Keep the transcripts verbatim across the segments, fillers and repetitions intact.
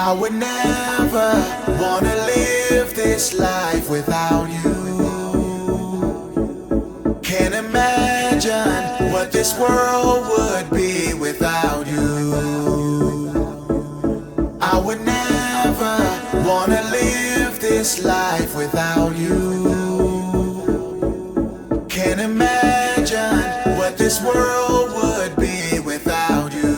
I would never wanna live this life without you. Can't imagine what this world would be without you. I would never wanna live this life without you. Can't imagine what this world would be without you.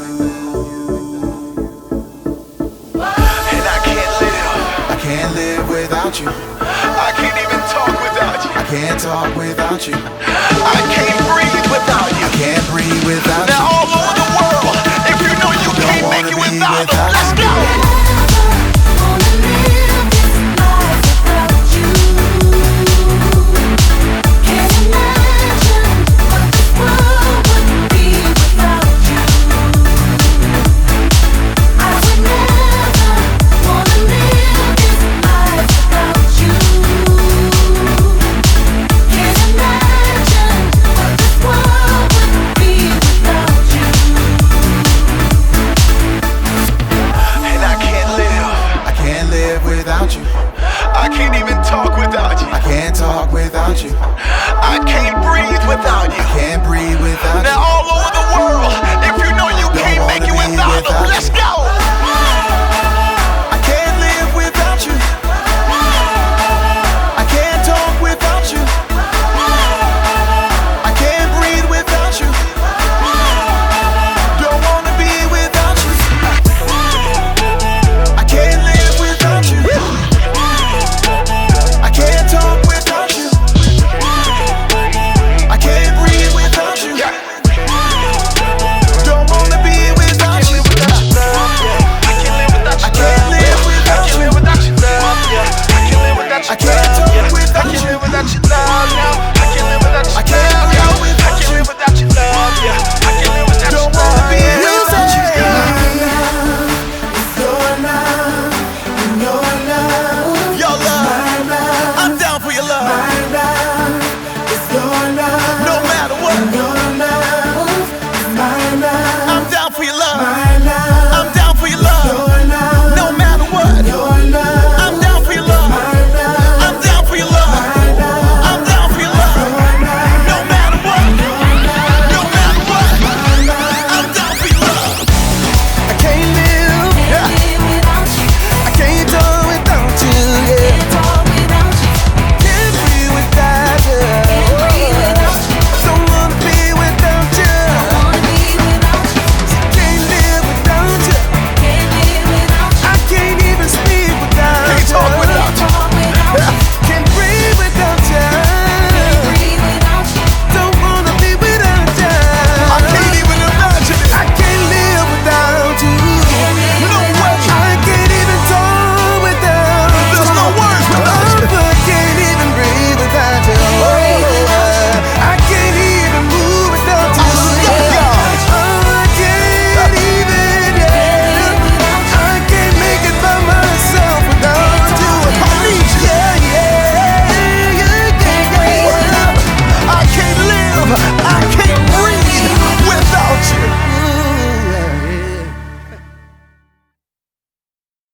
And I can't live, I can't live without you. I can't even talk without you. I can't talk without you. I can't breathe without you. I can't breathe without Now you. all over the world, if you know you Don't can't make wanna it be without them, without let's you. go. I can't even talk without you. I can't talk without you. I can't breathe without you. I can't breathe without Now you.